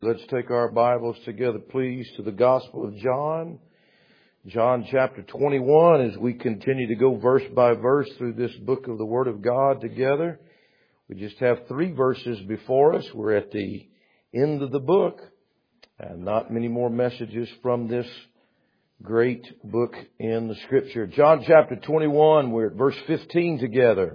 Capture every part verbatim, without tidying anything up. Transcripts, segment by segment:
Let's take our Bibles together, please, to the Gospel of John. John chapter twenty-one, as we continue to go verse by verse through this book of the Word of God together. We just have three verses before us. We're at the end of the book, and not many more messages from this great book in the Scripture. John chapter twenty-one, we're at verse fifteen together.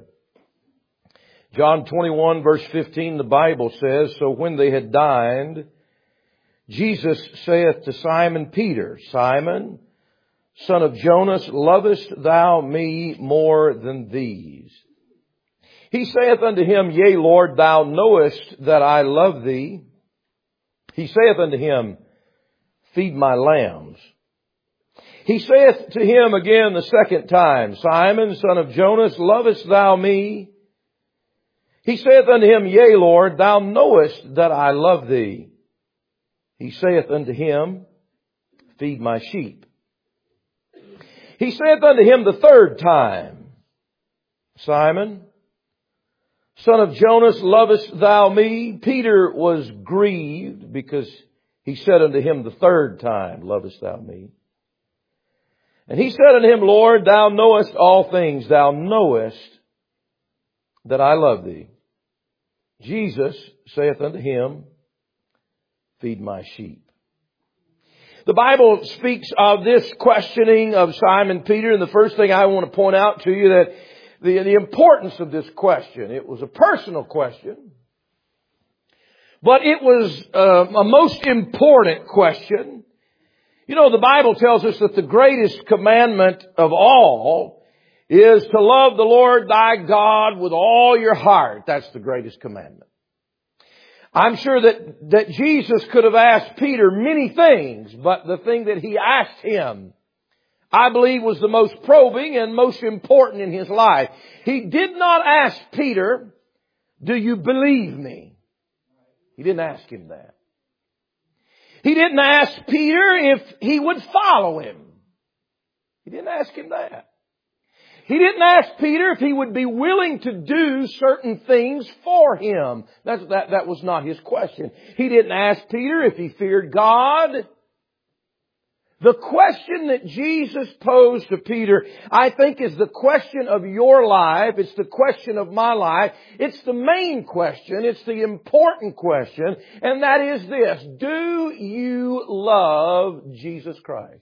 John twenty-one, verse fifteen, the Bible says, "So when they had dined, Jesus saith to Simon Peter, Simon, son of Jonas, lovest thou me more than these? He saith unto him, Yea, Lord, thou knowest that I love thee. He saith unto him, Feed my lambs. He saith to him again the second time, Simon, son of Jonas, lovest thou me? He saith unto him, Yea, Lord, thou knowest that I love thee. He saith unto him, Feed my sheep. He saith unto him the third time, Simon, son of Jonas, lovest thou me? Peter was grieved because he said unto him the third time, Lovest thou me? And he said unto him, Lord, thou knowest all things. Thou knowest that I love thee. Jesus saith unto him, Feed my sheep. The Bible speaks of this questioning of Simon Peter, and the first thing I want to point out to you that the, the importance of this question. It was a personal question, but it was uh, a most important question. You know, the Bible tells us that the greatest commandment of all is to love the Lord thy God with all your heart. That's the greatest commandment. I'm sure that, that Jesus could have asked Peter many things, but the thing that he asked him, I believe, was the most probing and most important in his life. He did not ask Peter, Do you believe me? He didn't ask him that. He didn't ask Peter if he would follow him. He didn't ask him that. He didn't ask Peter if he would be willing to do certain things for him. That's, that, that was not his question. He didn't ask Peter if he feared God. The question that Jesus posed to Peter, I think, is the question of your life. It's the question of my life. It's the main question. It's the important question. And that is this. Do you love Jesus Christ?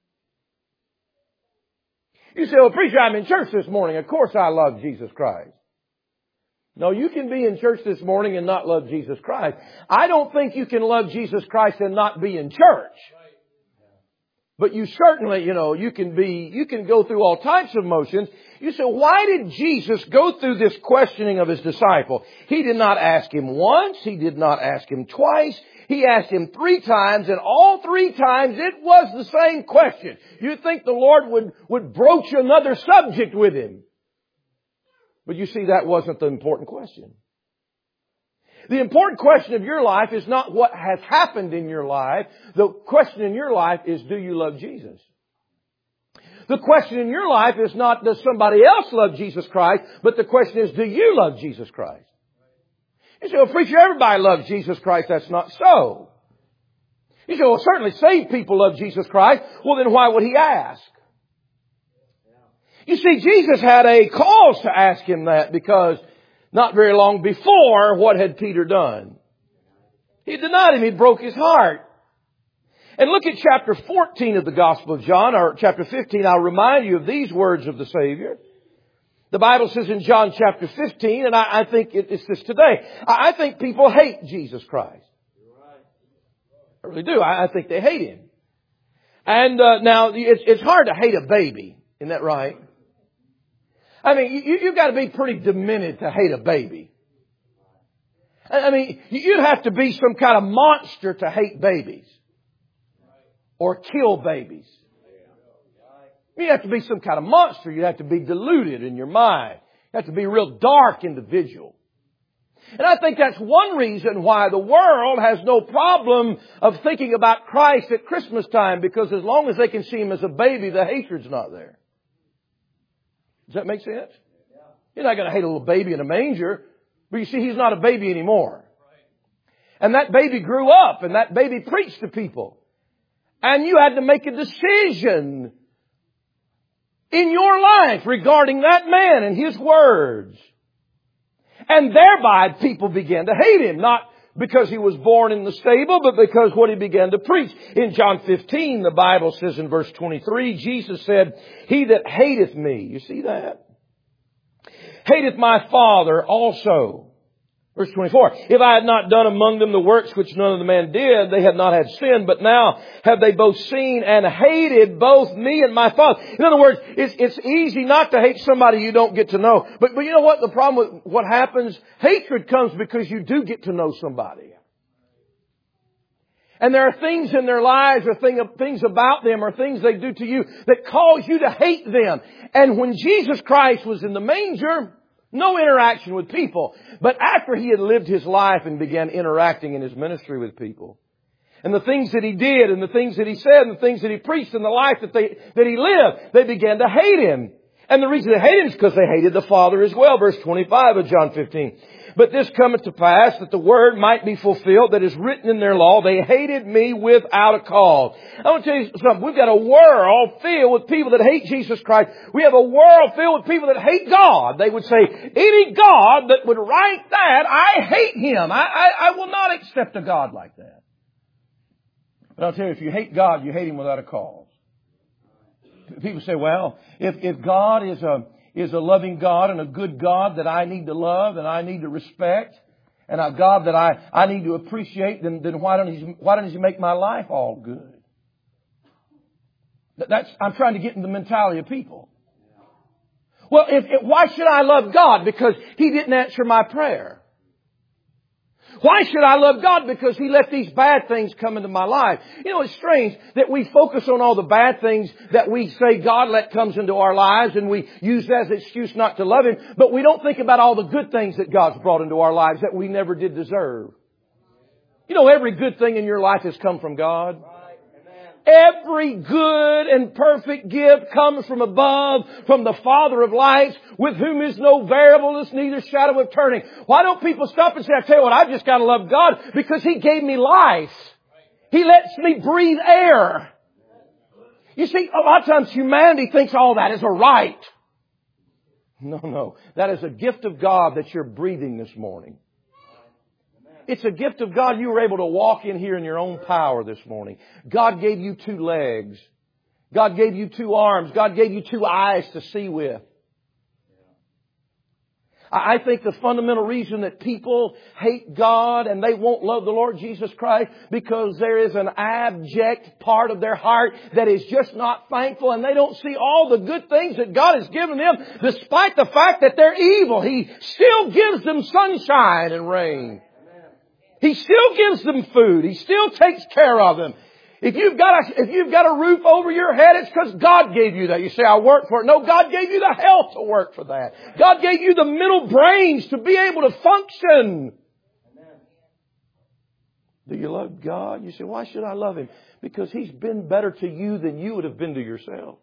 You say, well, preacher, I'm in church this morning. Of course I love Jesus Christ. No, you can be in church this morning and not love Jesus Christ. I don't think you can love Jesus Christ and not be in church. But you certainly, you know, you can be, you can go through all types of motions. You say, why did Jesus go through this questioning of His disciple? He did not ask him once. He did not ask him twice. He asked him three times, and all three times it was the same question. You'd think the Lord would, would broach another subject with him. But you see, that wasn't the important question. The important question of your life is not what has happened in your life. The question in your life is, do you love Jesus? The question in your life is not, does somebody else love Jesus Christ? But the question is, do you love Jesus Christ? You say, well, preacher, everybody loves Jesus Christ. That's not so. You say, well, certainly saved people love Jesus Christ. Well, then why would He ask? You see, Jesus had a cause to ask him that, because not very long before, what had Peter done? He denied Him. He broke his heart. And look at chapter fourteen of the Gospel of John, or chapter fifteen. I'll remind you of these words of the Savior. The Bible says in John chapter fifteen, and I, I think it's this today, I, I think people hate Jesus Christ. I really do. I, I think they hate Him. And uh, now, it's, it's hard to hate a baby. Isn't that right? I mean, you, you've got to be pretty demented to hate a baby. I mean, you'd have to be some kind of monster to hate babies. Or kill babies. You have to be some kind of monster. You have to be deluded in your mind. You have to be a real dark individual. And I think that's one reason why the world has no problem of thinking about Christ at Christmas time, because as long as they can see Him as a baby, the hatred's not there. Does that make sense? You're not going to hate a little baby in a manger, but you see, He's not a baby anymore. And that baby grew up and that baby preached to people. And you had to make a decision in your life regarding that man and his words. And thereby people began to hate him. Not because he was born in the stable, but because what he began to preach. In John fifteen, the Bible says in verse twenty-three, Jesus said, "He that hateth me," you see that? "hateth my Father also." Verse twenty-four, "If I had not done among them the works which none of the man did, they had not had sin. But now have they both seen and hated both me and my Father." In other words, it's, it's easy not to hate somebody you don't get to know. But, but you know what? The problem with what happens, hatred comes because you do get to know somebody. And there are things in their lives or thing, things about them or things they do to you that cause you to hate them. And when Jesus Christ was in the manger, no interaction with people. But after He had lived His life and began interacting in His ministry with people, and the things that He did and the things that He said and the things that He preached and the life that they, that He lived, they began to hate Him. And the reason they hated Him is because they hated the Father as well. Verse twenty-five of John fifteen. "But this cometh to pass that the word might be fulfilled that is written in their law. They hated me without a cause." I want to tell you something. We've got a world filled with people that hate Jesus Christ. We have a world filled with people that hate God. They would say, any God that would write that, I hate him. I, I, I will not accept a God like that. But I'll tell you, if you hate God, you hate Him without a cause. People say, well, if, if God is a, is a loving God and a good God that I need to love and I need to respect, and a God that I, I need to appreciate, then, then why don't He, why don't He make my life all good? That's, I'm trying to get in the mentality of people. Well, if, if, why should I love God? Because He didn't answer my prayer. Why should I love God? Because He let these bad things come into my life. You know, it's strange that we focus on all the bad things that we say God let comes into our lives, and we use that as an excuse not to love Him. But we don't think about all the good things that God's brought into our lives that we never did deserve. You know, every good thing in your life has come from God. Every good and perfect gift comes from above, from the Father of lights, with whom is no variableness, neither shadow of turning. Why don't people stop and say, I tell you what, I've just got to love God because He gave me life. He lets me breathe air. You see, a lot of times humanity thinks all that is a right. No, no. That is a gift of God that you're breathing this morning. It's a gift of God you were able to walk in here in your own power this morning. God gave you two legs. God gave you two arms. God gave you two eyes to see with. I think the fundamental reason that people hate God and they won't love the Lord Jesus Christ because there is an abject part of their heart that is just not thankful, and they don't see all the good things that God has given them despite the fact that they're evil. He still gives them sunshine and rain. He still gives them food. He still takes care of them. If you've got a, if you've got a roof over your head, it's because God gave you that. You say, I work for it. No, God gave you the health to work for that. God gave you the mental brains to be able to function. Do you love God? You say, why should I love Him? Because He's been better to you than you would have been to yourself.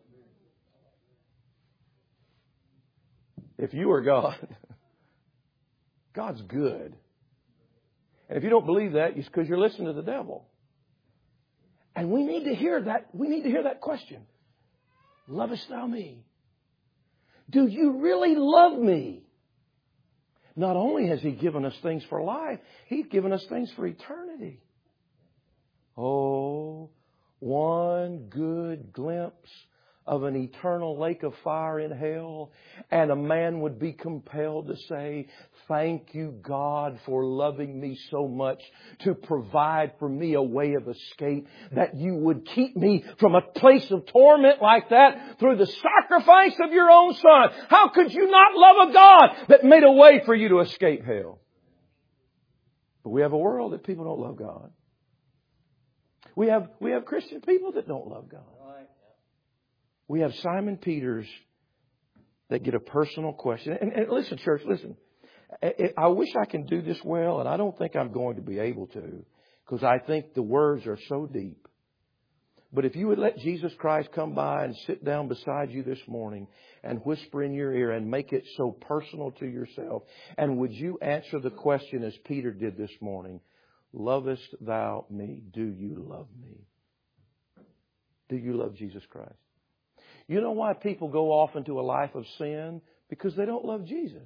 If you are God, God's good. And if you don't believe that, it's because you're listening to the devil. And we need to hear that. We need to hear that question. Lovest thou me? Do you really love me? Not only has He given us things for life, He's given us things for eternity. Oh, one good glimpse of an eternal lake of fire in hell, and a man would be compelled to say, thank you, God, for loving me so much to provide for me a way of escape, that you would keep me from a place of torment like that through the sacrifice of your own Son. How could you not love a God that made a way for you to escape hell? But we have a world that people don't love God. We have, we have Christian people that don't love God. We have Simon Peters that get a personal question. And, and listen, church, listen. I, I wish I can do this well, and I don't think I'm going to be able to, because I think the words are so deep. But if you would let Jesus Christ come by and sit down beside you this morning and whisper in your ear and make it so personal to yourself, and would you answer the question as Peter did this morning? lovest thou me? Do you love me? Do you love Jesus Christ? You know why people go off into a life of sin? Because they don't love Jesus.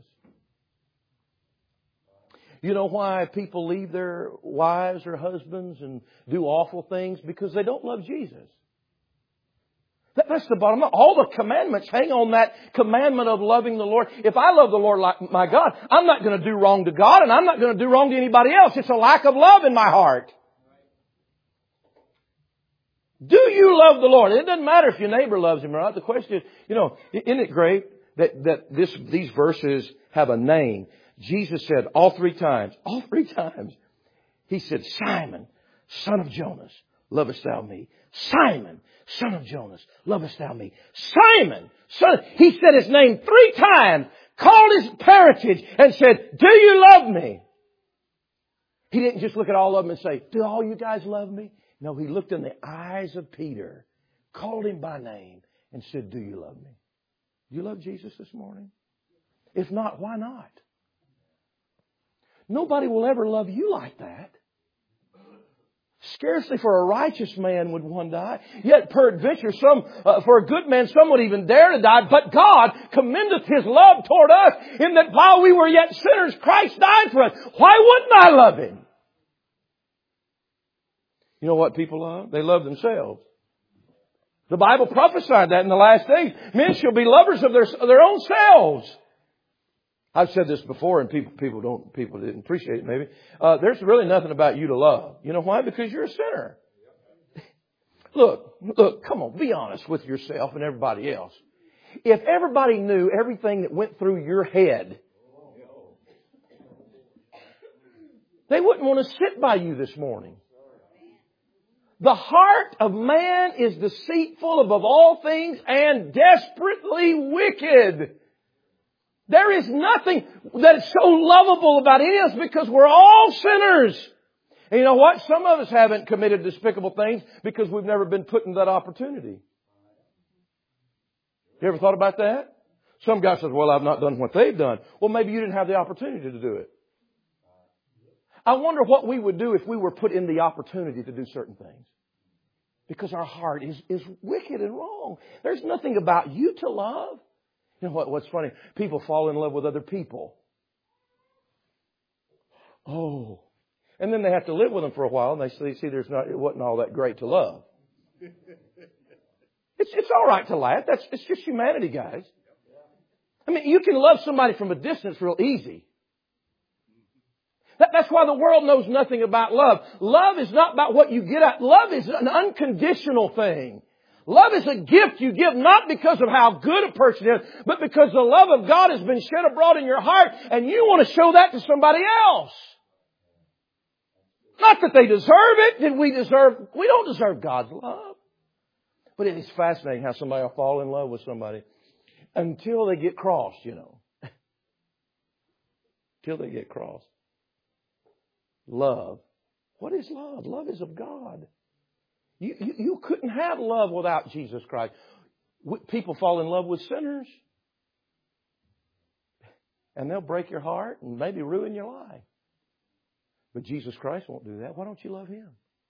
You know why people leave their wives or husbands and do awful things? Because they don't love Jesus. That, that's the bottom line. All the commandments hang on that commandment of loving the Lord. If I love the Lord like my God, I'm not going to do wrong to God and I'm not going to do wrong to anybody else. It's a lack of love in my heart. Do you love the Lord? It doesn't matter if your neighbor loves Him or not. The question is, you know, isn't it great that, that this, these verses have a name? Jesus said all three times, all three times, He said, Simon, son of Jonas, lovest thou me? Simon, son of Jonas, lovest thou me? Simon, son. He said His name three times, called His parentage and said, do you love me? He didn't just look at all of them and say, do all you guys love me? No, He looked in the eyes of Peter, called him by name and said, do you love me? Do you love Jesus this morning? If not, why not? Nobody will ever love you like that. Scarcely for a righteous man would one die. Yet peradventure, some, uh, for a good man, some would even dare to die. But God commendeth His love toward us in that while we were yet sinners, Christ died for us. Why wouldn't I love Him? You know what people love? They love themselves. The Bible prophesied that in the last days. Men shall be lovers of their, of their own selves. I've said this before and people, people don't, people didn't appreciate it maybe. Uh, there's really nothing about you to love. You know why? Because you're a sinner. Look, look, come on, be honest with yourself and everybody else. If everybody knew everything that went through your head, they wouldn't want to sit by you this morning. The heart of man is deceitful above all things and desperately wicked. There is nothing that is so lovable about any of us because we're all sinners. And you know what? Some of us haven't committed despicable things because we've never been put in that opportunity. You ever thought about that? Some guy says, well, I've not done what they've done. Well, maybe you didn't have the opportunity to do it. I wonder what we would do if we were put in the opportunity to do certain things. Because our heart is, is wicked and wrong. There's nothing about you to love. You know what? What's funny? People fall in love with other people. Oh. And then they have to live with them for a while and they see, see there's not, it wasn't all that great to love. It's, it's all right to laugh. That's, it's just humanity, guys. I mean, you can love somebody from a distance real easy. That, that's why the world knows nothing about love. Love is not about what you get at. Love is an unconditional thing. Love is a gift you give not because of how good a person is, but because the love of God has been shed abroad in your heart and you want to show that to somebody else. Not that they deserve it. Did we deserve, we don't deserve God's love. But it is fascinating how somebody will fall in love with somebody until they get crossed, you know. Until they get crossed. Love. What is love? Love is of God. You, you, you couldn't have love without Jesus Christ. People fall in love with sinners. And they'll break your heart and maybe ruin your life. But Jesus Christ won't do that. Why don't you love Him?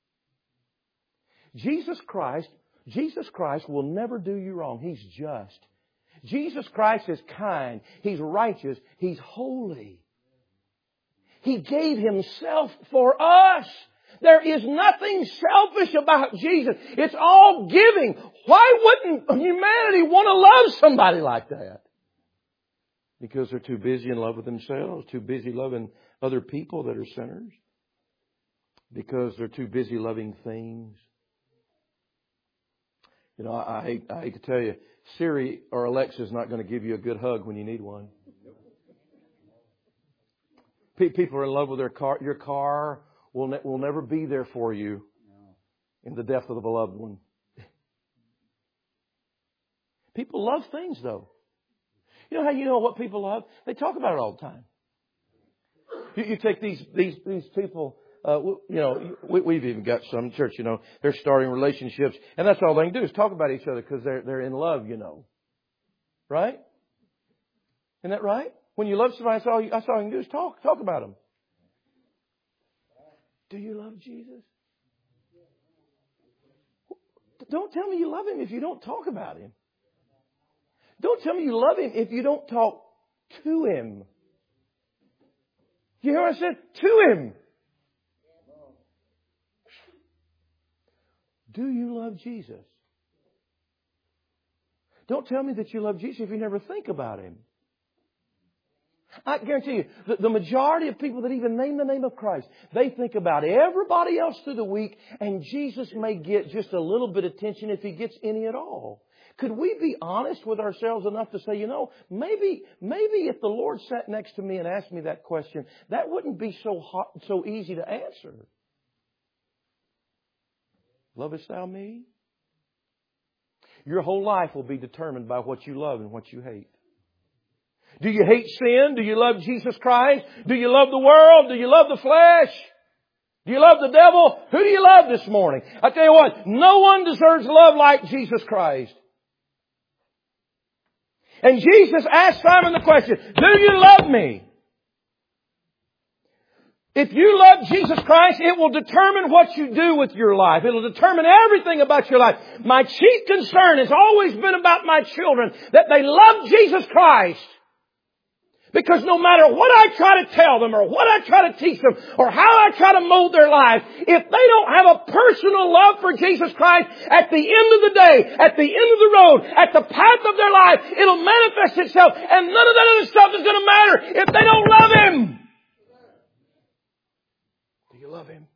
Jesus Christ, Jesus Christ will never do you wrong. He's just. Jesus Christ is kind. He's righteous. He's holy. He gave Himself for us. There is nothing selfish about Jesus. It's all giving. Why wouldn't humanity want to love somebody like that? Because they're too busy in love with themselves, too busy loving other people that are sinners. Because they're too busy loving things. You know, I, I hate, I hate to tell you, Siri or Alexa is not going to give you a good hug when you need one. People are in love with their car. Your car will, ne- will never be there for you in the death of the beloved one. People love things, though. You know how you know what people love? They talk about it all the time. You, you take these these these people. Uh, you know, we, we've even got some in church. You know, they're starting relationships, and that's all they can do is talk about each other because they're they're in love. You know, right? Isn't that right? When you love somebody, that's all you, that's all you can do is talk talk about them. Do you love Jesus? Don't tell me you love Him if you don't talk about Him. Don't tell me you love Him if you don't talk to Him. You hear what I said? To Him. Do you love Jesus? Don't tell me that you love Jesus if you never think about Him. I guarantee you, the, the majority of people that even name the name of Christ, they think about everybody else through the week, and Jesus may get just a little bit of attention if He gets any at all. Could we be honest with ourselves enough to say, you know, maybe, maybe if the Lord sat next to me and asked me that question, that wouldn't be so hot, so easy to answer. Lovest thou me? Your whole life will be determined by what you love and what you hate. Do you hate sin? Do you love Jesus Christ? Do you love the world? Do you love the flesh? Do you love the devil? Who do you love this morning? I tell you what, no one deserves love like Jesus Christ. And Jesus asked Simon the question, do you love me? If you love Jesus Christ, it will determine what you do with your life. It will determine everything about your life. My chief concern has always been about my children, that they love Jesus Christ. Because no matter what I try to tell them or what I try to teach them or how I try to mold their life, if they don't have a personal love for Jesus Christ, at the end of the day, at the end of the road, at the path of their life, it'll manifest itself, and none of that other stuff is going to matter if they don't love Him. Do you love Him?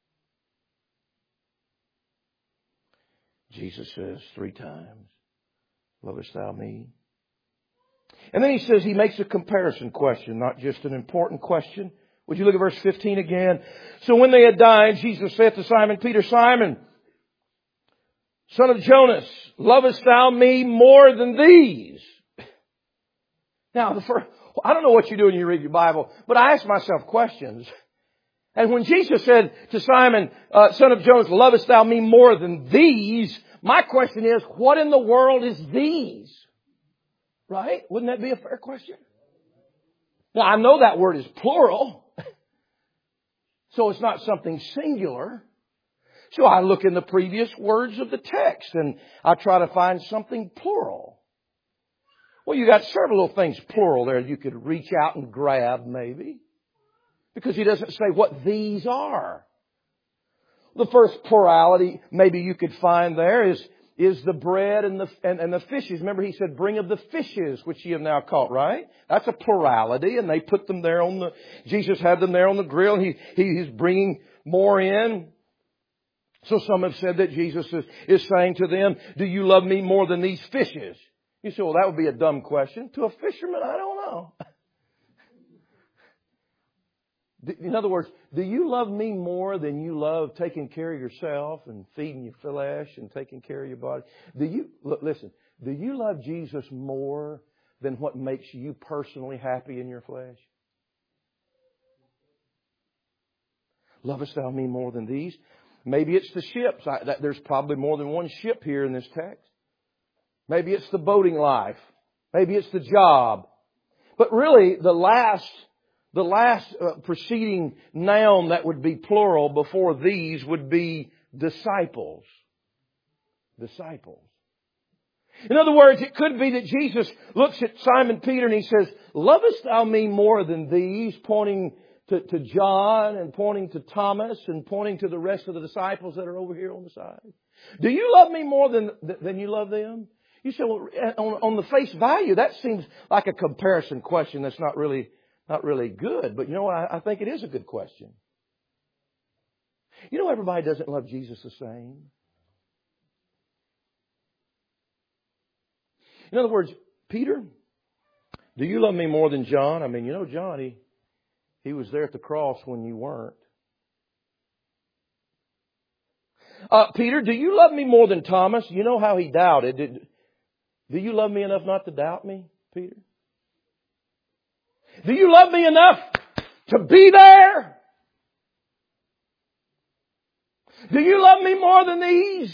Jesus says three times, lovest thou me? And then he says, he makes a comparison question, not just an important question. Would you look at verse fifteen again? So when they had dined, Jesus said to Simon Peter, Simon, son of Jonas, lovest thou me more than these? Now, the first, I don't know what you do when you read your Bible, but I ask myself questions. And when Jesus said to Simon, uh, son of Jonas, lovest thou me more than these? My question is, what in the world is these? Right? Wouldn't that be a fair question? Now, I know that word is plural. So it's not something singular. So I look in the previous words of the text and I try to find something plural. Well, you got several little things plural there you could reach out and grab maybe. Because He doesn't say what these are. The first plurality maybe you could find there is is the bread and the and, and the fishes. Remember He said, bring of the fishes, which ye have now caught, right? That's a plurality, and they put them there on the, Jesus had them there on the grill, and he, he He's bringing more in. So some have said that Jesus is, is saying to them, do you love me more than these fishes? You say, well, that would be a dumb question. To a fisherman, I don't know. In other words, do you love me more than you love taking care of yourself and feeding your flesh and taking care of your body? Do you, look, listen, do you love Jesus more than what makes you personally happy in your flesh? Lovest thou me more than these? Maybe it's the ships. I, that, there's probably more than one ship here in this text. Maybe it's the boating life. Maybe it's the job. But really, the last... The last uh, preceding noun that would be plural before these would be disciples. Disciples. In other words, it could be that Jesus looks at Simon Peter and He says, lovest thou me more than these? Pointing to, to John and pointing to Thomas and pointing to the rest of the disciples that are over here on the side. Do you love me more than, than you love them? You say, well, on, on the face value, that seems like a comparison question that's not really Not really good, but you know what? I, I think it is a good question. You know everybody doesn't love Jesus the same. In other words, Peter, do you love me more than John? I mean, you know John, he, he was there at the cross when you weren't. Uh, Peter, do you love me more than Thomas? You know how he doubted. Did, do you love me enough not to doubt me, Peter? Do you love me enough to be there? Do you love me more than these?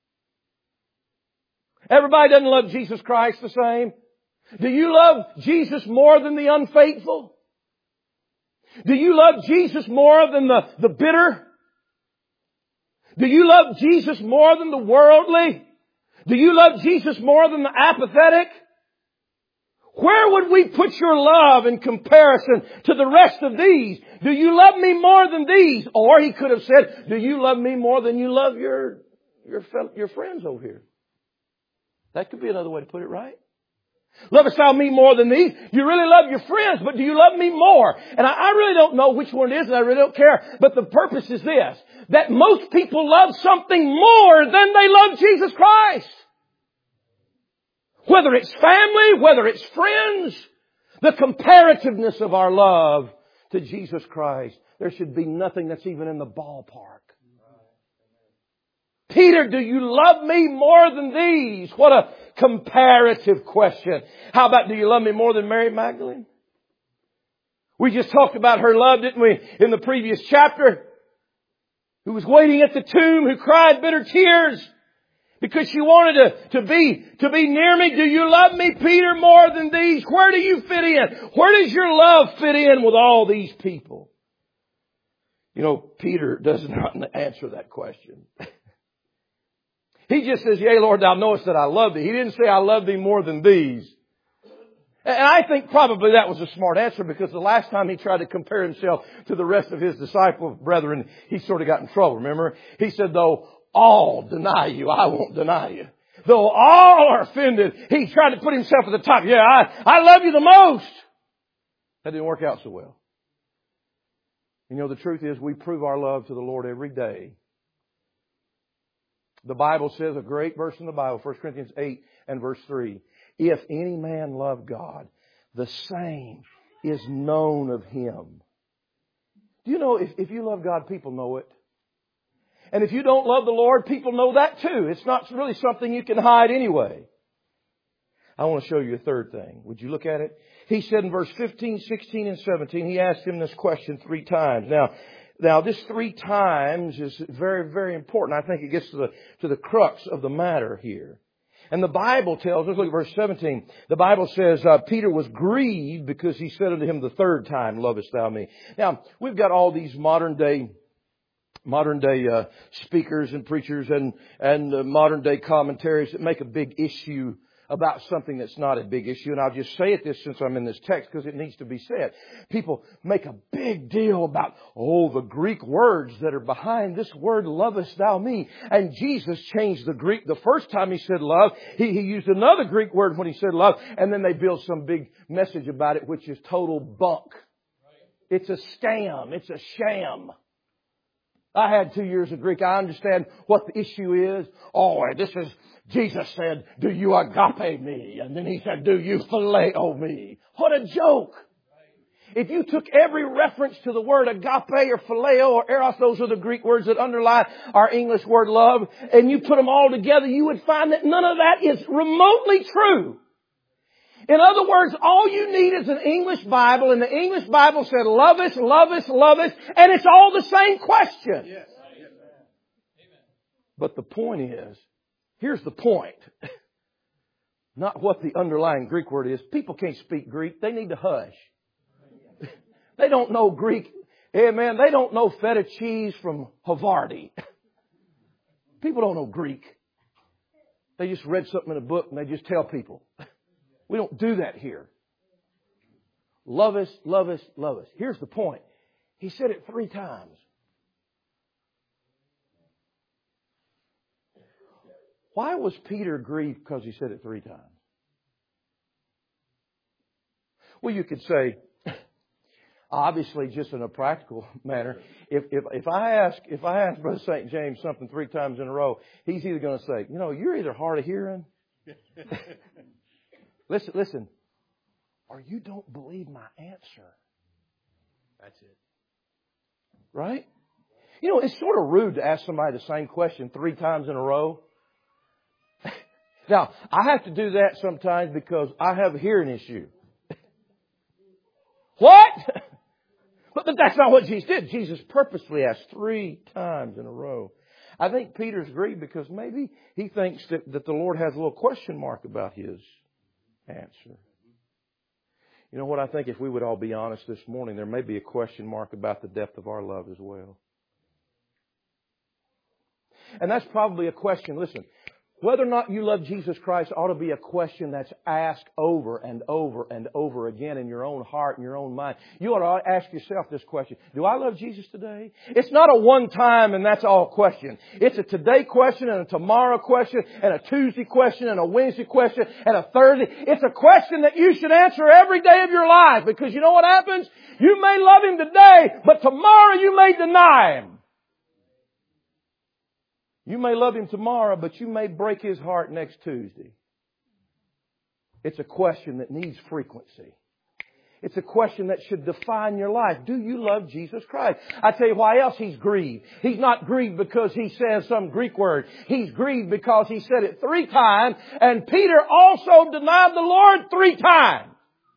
Everybody doesn't love Jesus Christ the same. Do you love Jesus more than the unfaithful? Do you love Jesus more than the, the bitter? Do you love Jesus more than the worldly? Do you love Jesus more than the apathetic? Where would we put your love in comparison to the rest of these? Do you love me more than these? Or he could have said, do you love me more than you love your, your, your friends over here? That could be another way to put it, right? Lovest thou me more than these? You really love your friends, but do you love me more? And I, I really don't know which one it is, and I really don't care. But the purpose is this, that most people love something more than they love Jesus Christ. Whether it's family, whether it's friends, the comparativeness of our love to Jesus Christ, there should be nothing that's even in the ballpark. Peter, do you love me more than these? What a comparative question. How about, do you love me more than Mary Magdalene? We just talked about her love, didn't we, in the previous chapter? Who was waiting at the tomb, who cried bitter tears because she wanted to, to be, to be near me. Do you love me, Peter, more than these? Where do you fit in? Where does your love fit in with all these people? You know, Peter does not answer that question. He just says, yea, Lord, thou knowest that I love thee. He didn't say I love thee more than these. And I think probably that was a smart answer, because the last time he tried to compare himself to the rest of his disciple brethren, he sort of got in trouble. Remember? He said, though all deny you, I won't deny you. Though all are offended, he tried to put himself at the top. Yeah, I, I love you the most. That didn't work out so well. You know, the truth is we prove our love to the Lord every day. The Bible says, a great verse in the Bible, First Corinthians eight and verse three. If any man love God, the same is known of him. Do you know, if, if you love God, people know it. And if you don't love the Lord, people know that too. It's not really something you can hide anyway. I want to show you a third thing. Would you look at it? He said in verse fifteen, sixteen, and seventeen, he asked him this question three times. Now, Now, this three times is very, very important. I think it gets to the, to the crux of the matter here. And the Bible tells us, look at verse seventeen. The Bible says, uh, Peter was grieved because he said unto him the third time, lovest thou me? Now, we've got all these modern day, modern day, uh, speakers and preachers and, and uh, modern day commentaries that make a big issue about something that's not a big issue. And I'll just say it this since I'm in this text because it needs to be said. People make a big deal about, oh, the Greek words that are behind this word, lovest thou me. And Jesus changed the Greek. The first time he said love, he, he used another Greek word when he said love. And then they build some big message about it, which is total bunk. It's a scam. It's a sham. I had two years of Greek. I understand what the issue is. Oh, this is, Jesus said, do you agape me? And then he said, do you phileo me? What a joke. If you took every reference to the word agape or phileo or eros, those are the Greek words that underlie our English word love, and you put them all together, you would find that none of that is remotely true. In other words, all you need is an English Bible, and the English Bible said, love us, love us, love us, and it's all the same question. Yes. But the point is, here's the point. Not what the underlying Greek word is. People can't speak Greek. They need to hush. They don't know Greek. Amen. They don't know feta cheese from Havarti. People don't know Greek. They just read something in a book and they just tell people. We don't do that here. Love us, love us, love us. Here's the point. He said it three times. Why was Peter grieved because he said it three times? Well, you could say, obviously, just in a practical manner, if if if I ask if I ask Brother Saint James something three times in a row, he's either going to say, you know, you're either hard of hearing. listen, listen, or you don't believe my answer. That's it. Right? You know, it's sort of rude to ask somebody the same question three times in a row. Now, I have to do that sometimes because I have a hearing issue. What? But that's not what Jesus did. Jesus purposely asked three times in a row. I think Peter's grieved because maybe he thinks that, that the Lord has a little question mark about his answer. You know what? I think if we would all be honest this morning, there may be a question mark about the depth of our love as well. And that's probably a question, listen, whether or not you love Jesus Christ ought to be a question that's asked over and over and over again in your own heart and your own mind. You ought to ask yourself this question. Do I love Jesus today? It's not a one time and that's all question. It's a today question and a tomorrow question and a Tuesday question and a Wednesday question and a Thursday. It's a question that you should answer every day of your life, because you know what happens? You may love Him today, but tomorrow you may deny Him. You may love Him tomorrow, but you may break His heart next Tuesday. It's a question that needs frequency. It's a question that should define your life. Do you love Jesus Christ? I tell you why else He's grieved. He's not grieved because He says some Greek word. He's grieved because He said it three times, and Peter also denied the Lord three times.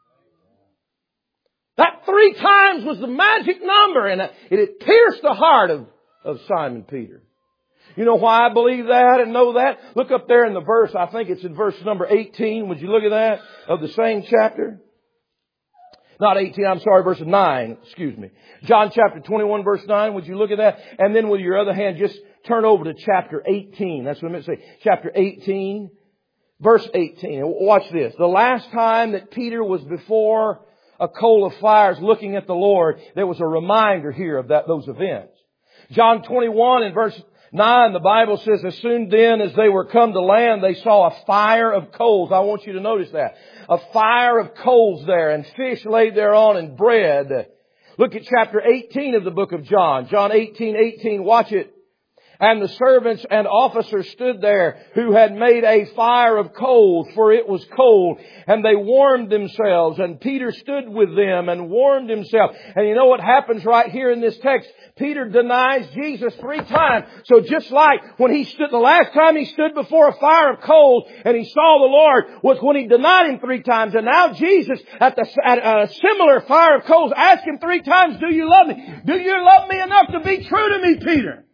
That three times was the magic number, and it pierced the heart of, of Simon Peter. You know why I believe that and know that? Look up there in the verse. I think it's in verse number eighteen. Would you look at that? Of the same chapter. Not eighteen, I'm sorry, verse nine. Excuse me. John chapter twenty-one, verse nine. Would you look at that? And then with your other hand, just turn over to chapter eighteen. That's what I meant to say. Chapter eighteen, verse eighteen. Watch this. The last time that Peter was before a coal of fires looking at the Lord, there was a reminder here of that, those events. John twenty-one and verse nine, the Bible says, as soon then as they were come to land, they saw a fire of coals. I want you to notice that. A fire of coals there, and fish laid thereon, and bread. Look at chapter eighteen of the book of John. John eighteen eighteen. Watch it. And the servants and officers stood there, who had made a fire of coals, for it was cold, and they warmed themselves. And Peter stood with them and warmed himself. And you know what happens right here in this text? Peter denies Jesus three times. So just like when he stood, the last time he stood before a fire of coals and he saw the Lord was when he denied Him three times. And now Jesus, at, the, at a similar fire of coals, asked him three times, do you love me? Do you love me enough to be true to me, Peter?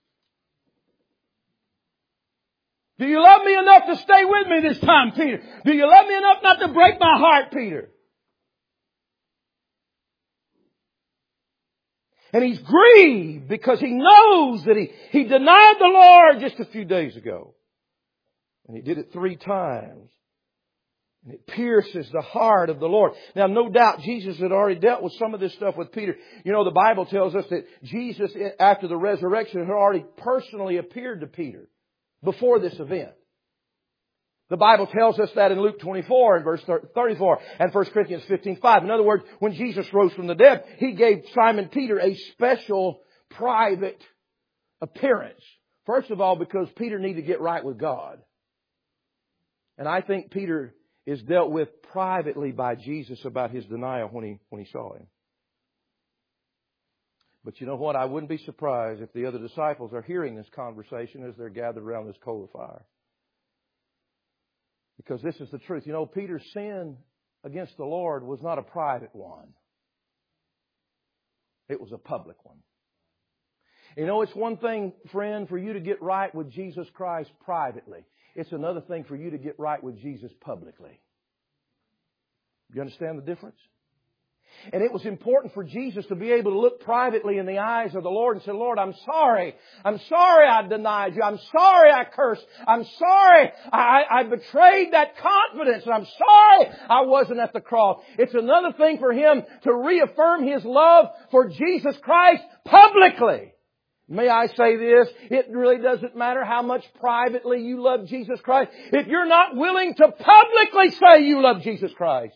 Do you love me enough to stay with me this time, Peter? Do you love me enough not to break my heart, Peter? And he's grieved because he knows that he, he denied the Lord just a few days ago. And he did it three times. And it pierces the heart of the Lord. Now, no doubt Jesus had already dealt with some of this stuff with Peter. You know, the Bible tells us that Jesus, after the resurrection, had already personally appeared to Peter before this event. The Bible tells us that in Luke twenty-four and verse thirty-four and First Corinthians fifteen five. In other words, when Jesus rose from the dead, He gave Simon Peter a special private appearance. First of all, because Peter needed to get right with God. And I think Peter is dealt with privately by Jesus about his denial when he, when he saw Him. But you know what? I wouldn't be surprised if the other disciples are hearing this conversation as they're gathered around this coal of fire. Because this is the truth. You know, Peter's sin against the Lord was not a private one. It was a public one. You know, it's one thing, friend, for you to get right with Jesus Christ privately. It's another thing for you to get right with Jesus publicly. You understand the difference? And it was important for Jesus to be able to look privately in the eyes of the Lord and say, Lord, I'm sorry. I'm sorry I denied you. I'm sorry I cursed. I'm sorry I, I betrayed that confidence. And I'm sorry I wasn't at the cross. It's another thing for Him to reaffirm His love for Jesus Christ publicly. May I say this? It really doesn't matter how much privately you love Jesus Christ. If you're not willing to publicly say you love Jesus Christ.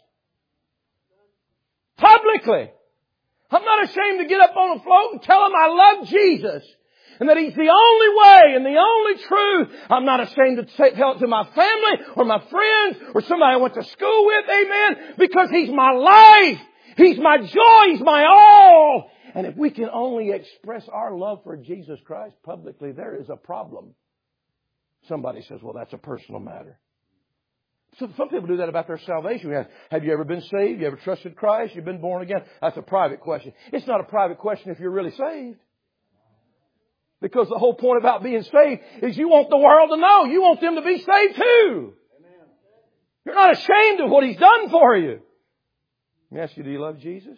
Publicly. I'm not ashamed to get up on a float and tell Him I love Jesus. And that He's the only way and the only truth. I'm not ashamed to say, tell it to my family or my friends or somebody I went to school with. Amen. Because He's my life. He's my joy. He's my all. And if we can only express our love for Jesus Christ publicly, there is a problem. Somebody says, well, that's a personal matter. So some people do that about their salvation. Have you ever been saved? You ever trusted Christ? You've been born again? That's a private question. It's not a private question if you're really saved. Because the whole point about being saved is you want the world to know. You want them to be saved too. You're not ashamed of what He's done for you. Let me ask you, do you love Jesus?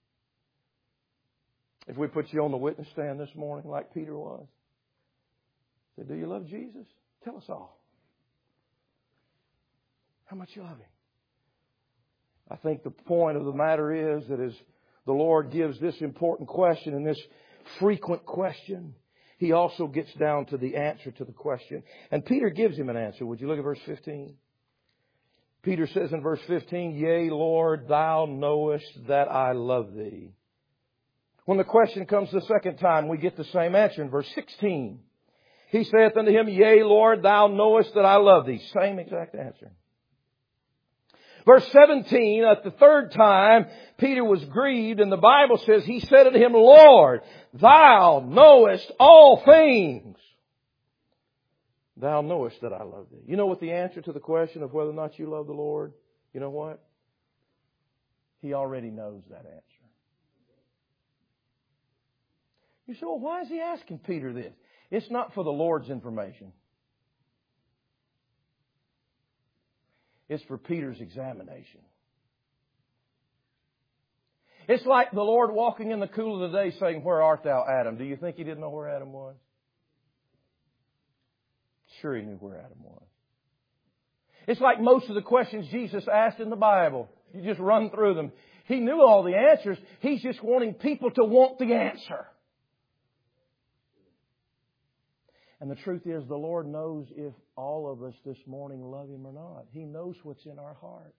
If we put you on the witness stand this morning like Peter was, say, do you love Jesus? Tell us all. How much you love Him. I think the point of the matter is that as the Lord gives this important question and this frequent question, He also gets down to the answer to the question. And Peter gives him an answer. Would you look at verse fifteen? Peter says in verse fifteen, Yea, Lord, Thou knowest that I love Thee. When the question comes the second time, we get the same answer in verse sixteen. He saith unto him, Yea, Lord, Thou knowest that I love Thee. Same exact answer. Verse seventeen, at the third time, Peter was grieved, and the Bible says, He said unto him, Lord, Thou knowest all things. Thou knowest that I love Thee. You know what the answer to the question of whether or not you love the Lord? You know what? He already knows that answer. You say, well, why is He asking Peter this? It's not for the Lord's information. It's for Peter's examination. It's like the Lord walking in the cool of the day saying, Where art thou, Adam? Do you think He didn't know where Adam was? Sure, He knew where Adam was. It's like most of the questions Jesus asked in the Bible. You just run through them. He knew all the answers. He's just wanting people to want the answer. And the truth is, the Lord knows if all of us this morning love Him or not. He knows what's in our hearts.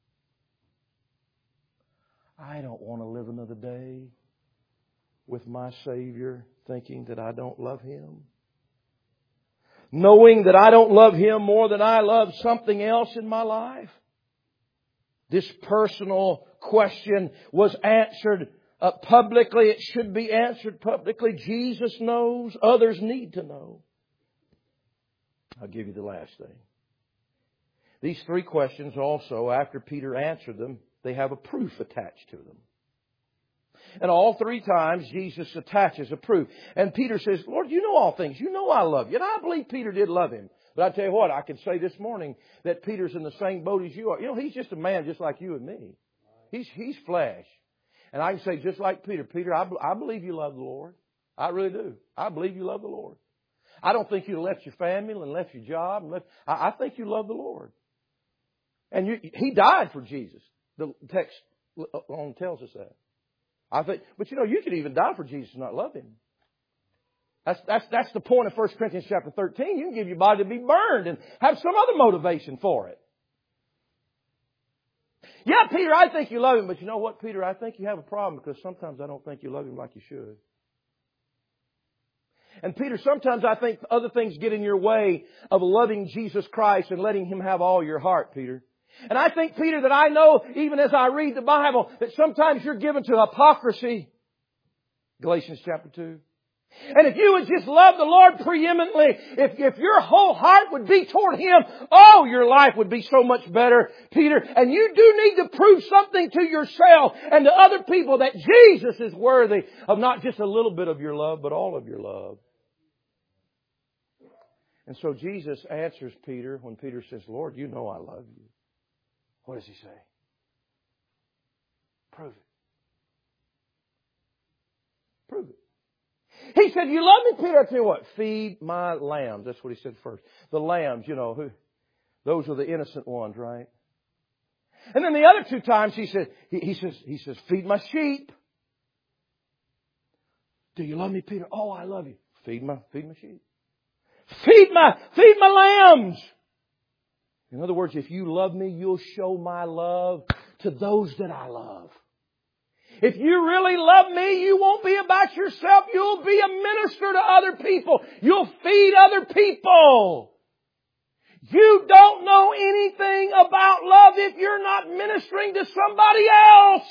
I don't want to live another day with my Savior thinking that I don't love Him. Knowing that I don't love Him more than I love something else in my life. This personal question was answered uh, publicly. It should be answered publicly. Jesus knows. Others need to know. I'll give you the last thing. These three questions also, after Peter answered them, they have a proof attached to them. And all three times Jesus attaches a proof. And Peter says, Lord, you know all things. You know I love you. And I believe Peter did love Him. But I tell you what, I can say this morning that Peter's in the same boat as you are. You know, he's just a man just like you and me. He's, he's flesh. And I can say just like Peter, Peter, I, I believe you love the Lord. I really do. I believe you love the Lord. I don't think you left your family and left your job. And left, I, I think you love the Lord. And you, He died for Jesus. The text on tells us that. I think, but you know, you could even die for Jesus and not love Him. That's, that's, that's the point of First Corinthians chapter thirteen. You can give your body to be burned and have some other motivation for it. Yeah, Peter, I think you love Him. But you know what, Peter? I think you have a problem because sometimes I don't think you love Him like you should. And Peter, sometimes I think other things get in your way of loving Jesus Christ and letting Him have all your heart, Peter. And I think, Peter, that I know, even as I read the Bible, that sometimes you're given to hypocrisy. Galatians chapter two. And if you would just love the Lord preeminently, if, if your whole heart would be toward Him, oh, your life would be so much better, Peter. And you do need to prove something to yourself and to other people that Jesus is worthy of not just a little bit of your love, but all of your love. And so Jesus answers Peter when Peter says, Lord, you know I love you. What does He say? Prove it. Prove it. He said, you love me, Peter. I tell you what, feed my lambs. That's what He said first. The lambs, you know, who, those are the innocent ones, right? And then the other two times he said, he, he says, he says, feed my sheep. Do you love me, Peter? Oh, I love you. Feed my, feed my sheep. Feed my, feed my lambs. In other words, if you love me, you'll show my love to those that I love. If you really love me, you won't be about yourself. You'll be a minister to other people. You'll feed other people. You don't know anything about love if you're not ministering to somebody else.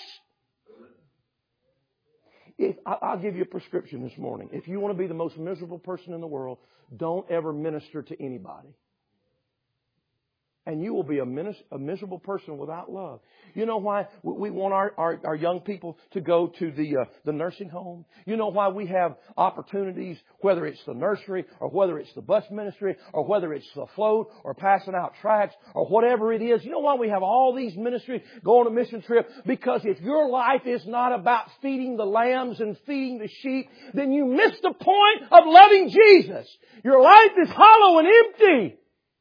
If, I'll give you a prescription this morning. If you want to be the most miserable person in the world, don't ever minister to anybody. And you will be a, minis- a miserable person without love. You know why we want our, our, our young people to go to the uh, the nursing home? You know why we have opportunities, whether it's the nursery or whether it's the bus ministry or whether it's the float or passing out tracts or whatever it is. You know why we have all these ministries go on a mission trip? Because if your life is not about feeding the lambs and feeding the sheep, then you miss the point of loving Jesus. Your life is hollow and empty.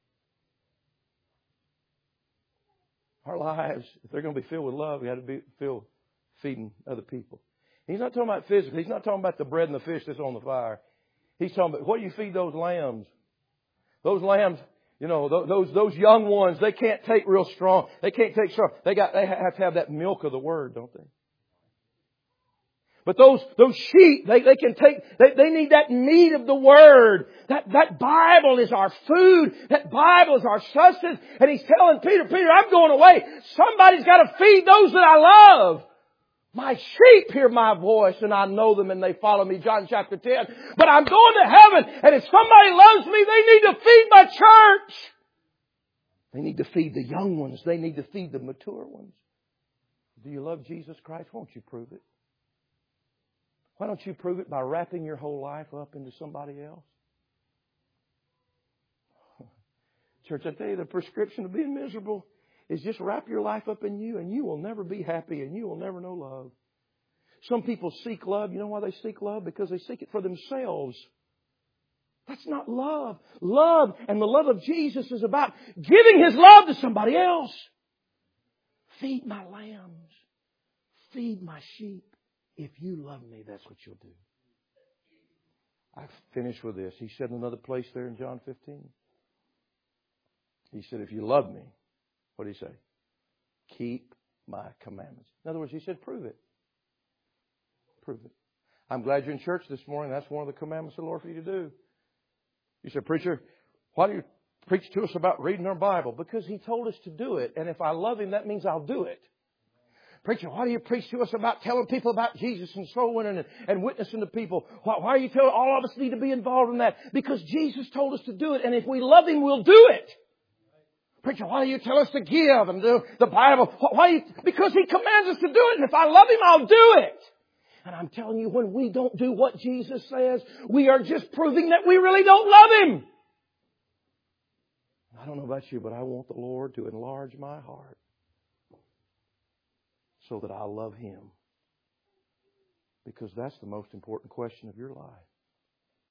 Our lives, if they're going to be filled with love, we have to be filled feeding other people. He's not talking about physically. He's not talking about the bread and the fish that's on the fire. He's talking about what do you feed those lambs? Those lambs, you know, those those young ones, they can't take real strong. They can't take strong. They got they have to have that milk of the Word, don't they? But those, those sheep, they, they can take, they, they need that meat of the Word. That, that Bible is our food. That Bible is our sustenance. And He's telling Peter, Peter, I'm going away. Somebody's got to feed those that I love. My sheep hear my voice and I know them and they follow me. John chapter ten. But I'm going to heaven and if somebody loves me, they need to feed my church. They need to feed the young ones. They need to feed the mature ones. Do you love Jesus Christ? Won't you prove it? Why don't you prove it by wrapping your whole life up into somebody else? Church, I tell you, the prescription of being miserable is just wrap your life up in you and you will never be happy and you will never know love. Some people seek love. You know why they seek love? Because they seek it for themselves. That's not love. Love and the love of Jesus is about giving His love to somebody else. Feed my lambs. Feed my sheep. If you love me, that's what you'll do. I finish with this. He said in another place there in John fifteen. He said, if you love me, what did He say? Keep my commandments. In other words, He said, prove it. Prove it. I'm glad you're in church this morning. That's one of the commandments of the Lord for you to do. You said, preacher, why do you preach to us about reading our Bible? Because He told us to do it. And if I love Him, that means I'll do it. Preacher, why do you preach to us about telling people about Jesus and soul winning and, and witnessing to people? Why, why are you telling all of us need to be involved in that? Because Jesus told us to do it. And if we love Him, we'll do it. Preacher, why do you tell us to give and do the Bible? Why? You, because He commands us to do it. And if I love Him, I'll do it. And I'm telling you, when we don't do what Jesus says, we are just proving that we really don't love Him. I don't know about you, but I want the Lord to enlarge my heart so that I love Him. Because that's the most important question of your life.